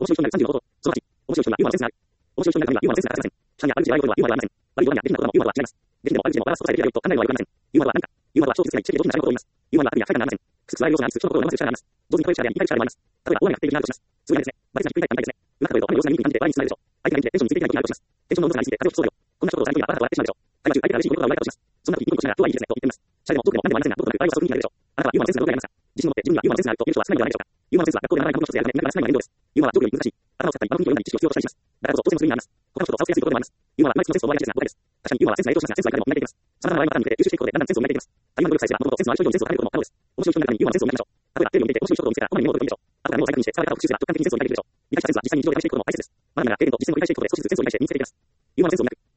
面白い人になる35こと。その8、面白い人にはユーモアのセンスがある。面白い人になるためにはユーモアのセンスが欠かせません。下にあるある事例はユーモアではありません。悪いことができることはユーモアでは違います。できても悪い事例もバランスをされてやると考えるのはよくありません。ユーモアは何か。ユーモアは人を傷つけない、知的上手な人のことを言います。ユーモアは悪意や不快感がありません。くすくすられる要素がありつつ、人の心を読ませる力があります。上手に声を力で言い換える力もあります。例えば、大雨が降っているなどとします。通常ですね。バレずにひっくり返ったみたいですね。うまく例えると雨の様子が見にくい感じで笑いに包まれるでしょう。相手が見てテンションについていけないことになるとします。テンションの動作がありすぎて風を吹きそうだよ。こんなことをされていればバラバラ笑ってしまうでしょう。会話中相手が嬉しいことが生まれたとします。そんな時ニコニコしながら今日はいいですねと言ってみます。シャレでもトークでも何でもありませんが、どことなく笑いを誘う雰囲気になるでしょう。あなたはユーモアのセンスがどれくらいありますか。自信を持って自分にはユーモアのセンスがあると言う人は少ないのではないでしょうか。ユーモアのセンスは学校で習わない科目の一つであるため、なかなか出せないのが面倒です。ユーモアは上手より難しい。頭を使ったり、場の雰囲気を読んだり、知識を必要としたりします。だからこそ当選する意味があります。他の人と差をつけやすいことでもあります。ユーモアは今一度センスを奪いがちですが、答えです。確かにユーモアはセンスが影響しますが、センスがいかにも磨いていきます。様々な笑いのパターンに向けて吸収していくことで、だんだんセンスを磨いていきます。た今の努力さえすれば、もともとセンスのある人以上にセンスを高めることも可能です。面白い人になるためにユーモアのセンスを磨きましょう。例えば、テレビを見ていて面白い人を見つけたら、こまめにメモを取り込んでみましょう。あとはメモを再確認して、伝わり方を復習すれば、直感的にセンスを磨いていくでしょう。磨きしたセンスは実際に日常で試していくことも大切です。学びながら経験と実践を繰り返していくことで、少しずつセンスを磨いて身につけていきます。ユーモアのセンスを磨く。